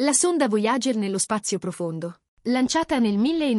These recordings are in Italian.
La sonda Voyager nello spazio profondo. Lanciata nel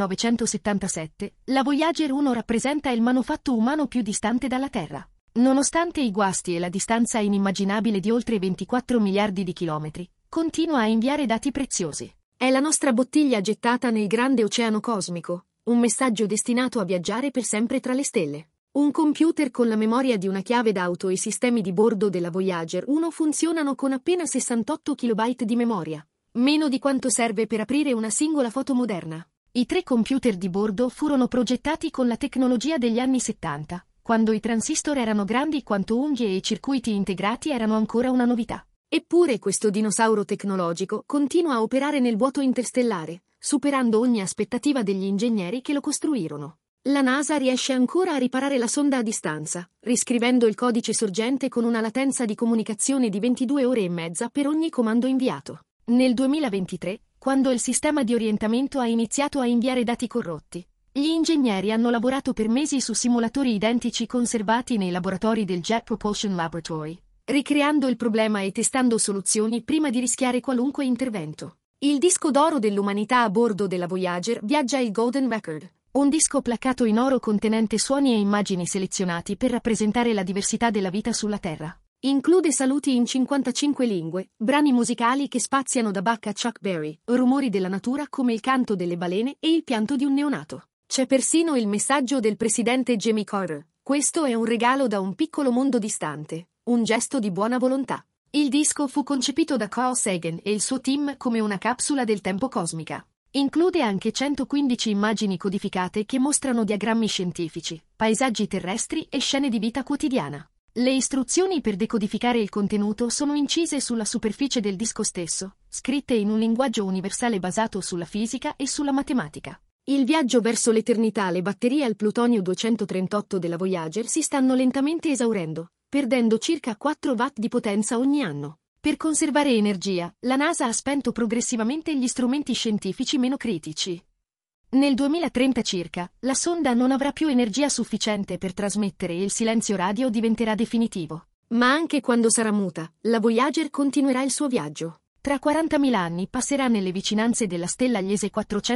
1977, la Voyager 1 rappresenta il manufatto umano più distante dalla Terra. Nonostante i guasti e la distanza inimmaginabile di oltre 24 miliardi di chilometri, continua a inviare dati preziosi. È la nostra bottiglia gettata nel grande oceano cosmico, un messaggio destinato a viaggiare per sempre tra le stelle. Un computer con la memoria di una chiave d'auto e i sistemi di bordo della Voyager 1 funzionano con appena 68 KB di memoria. Meno di quanto serve per aprire una singola foto moderna. I 3 computer di bordo furono progettati con la tecnologia degli anni 70, quando i transistor erano grandi quanto unghie e i circuiti integrati erano ancora una novità. Eppure questo dinosauro tecnologico continua a operare nel vuoto interstellare, superando ogni aspettativa degli ingegneri che lo costruirono. La NASA riesce ancora a riparare la sonda a distanza, riscrivendo il codice sorgente con una latenza di comunicazione di 22 ore e mezza per ogni comando inviato. Nel 2023, quando il sistema di orientamento ha iniziato a inviare dati corrotti, gli ingegneri hanno lavorato per mesi su simulatori identici conservati nei laboratori del Jet Propulsion Laboratory, ricreando il problema e testando soluzioni prima di rischiare qualunque intervento. Il disco d'oro dell'umanità a bordo della Voyager viaggia il Golden Record, un disco placcato in oro contenente suoni e immagini selezionati per rappresentare la diversità della vita sulla Terra. Include saluti in 55 lingue, brani musicali che spaziano da Bach a Chuck Berry, rumori della natura come il canto delle balene e il pianto di un neonato. C'è persino il messaggio del presidente Jimmy Carter. Questo è un regalo da un piccolo mondo distante, un gesto di buona volontà. Il disco fu concepito da Carl Sagan e il suo team come una capsula del tempo cosmica. Include anche 115 immagini codificate che mostrano diagrammi scientifici, paesaggi terrestri e scene di vita quotidiana. Le istruzioni per decodificare il contenuto sono incise sulla superficie del disco stesso, scritte in un linguaggio universale basato sulla fisica e sulla matematica. Il viaggio verso l'eternità. Le batterie al plutonio 238 della Voyager si stanno lentamente esaurendo, perdendo circa 4 watt di potenza ogni anno. Per conservare energia, la NASA ha spento progressivamente gli strumenti scientifici meno critici. Nel 2030 circa, la sonda non avrà più energia sufficiente per trasmettere e il silenzio radio diventerà definitivo. Ma anche quando sarà muta, la Voyager continuerà il suo viaggio. Tra 40.000 anni passerà nelle vicinanze della stella Gliese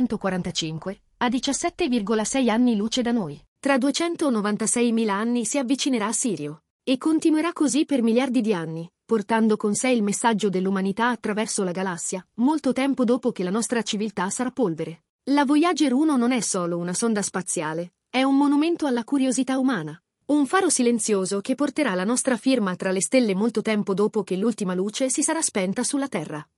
445, a 17,6 anni luce da noi. Tra 296.000 anni si avvicinerà a Sirio. E continuerà così per miliardi di anni, portando con sé il messaggio dell'umanità attraverso la galassia, molto tempo dopo che la nostra civiltà sarà polvere. La Voyager 1 non è solo una sonda spaziale, è un monumento alla curiosità umana. Un faro silenzioso che porterà la nostra firma tra le stelle molto tempo dopo che l'ultima luce si sarà spenta sulla Terra.